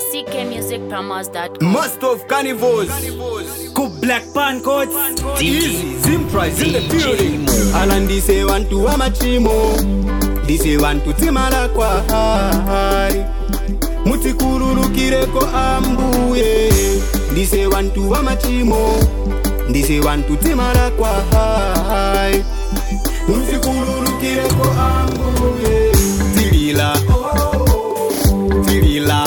ckmusicpromos.com. Must of carnivores. Cook black pan coats. Easy, Zim price in the building. Alan this say want to amachimo. This say want to timara kwa hai. Mutikururu kireko ambuye. This say want to amachimo. This say want to timara kwa hai. Mutikururu kireko ambuye. Tirila. Tirila.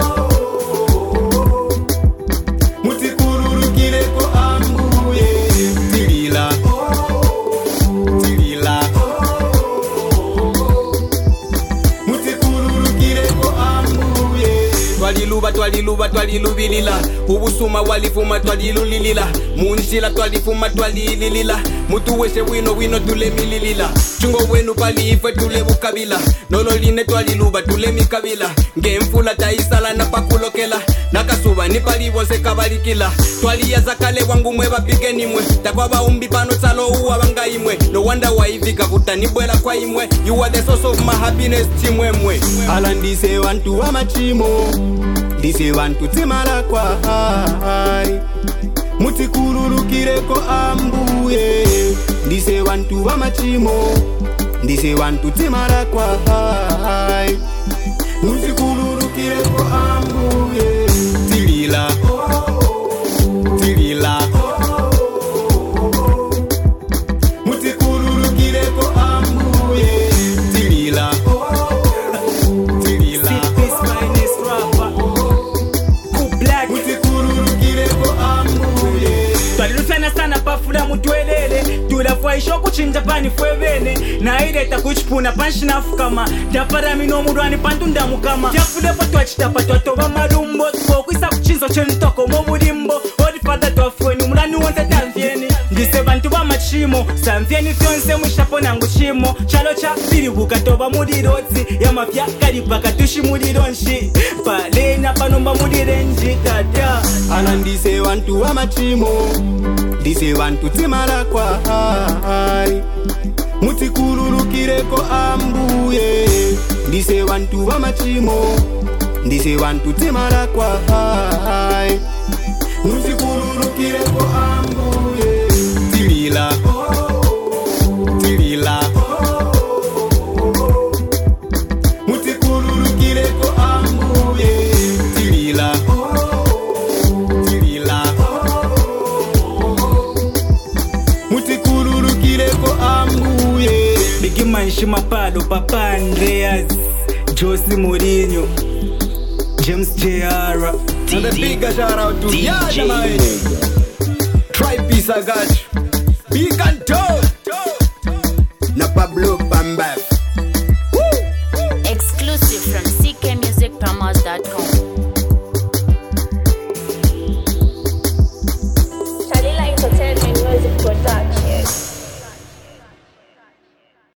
Twalilubilila ubusuma walifuma twalilulilila munjila twalifuma twalililila mutu weshe wino tulemililila chungo wenu palife tule bukabila nololine twaliluba tule mikabila ngemfula taisala na pakulokela nakasuba nipalibonse kabalikila twaliyaza kale wangu mwe bapige mwe takwaba umbi pano tsalo uwa bangaimwe no wonder waivika kutanibwela kwa imwe you are the source of my happiness chimwemwe alandise wantu wa machimo Dise wantu timara kwa hai Mutikururu kireko ambuye Dise wantu wa machimo Dise wantu timara kwa hai Mutikururu kireko ambuye Tirila Tirila Mutikururu kireko ambuye Tirila Pafula mutwelele tulafwaisha kuchinja pani fwevene na ileta kuchipuna panshinafu kama dapara mino mudwani pantunda mukama jafulepo twachitapa twatoba malumbo twokwisa kuchinzo chenitoko mobulimbo odifada twafweni mulani wonse tamvyeni ndise bantu bamachimo samvyeni fyonse mwishapo nangu chimo chalo cha bilibuka toba mudirozi yamafya kalipa katushi mudironshi palenya panomba mudirenji tata alandise wantu wa machimo Dise wantu timara kwa hai Mutikururu kireko ambuye Dise wantu wa machimo Dise wantu timara kwa hai Mutikururu kireko ambuye Tirila Tirila Mutikururu kireko ambuye Tirila Manshima Palo, Papa Andreas, Josie Mourinho, James J.R. And the bigger shout out to Yada man. Try piece I got you. Big and tall. Na Pablo Pamba.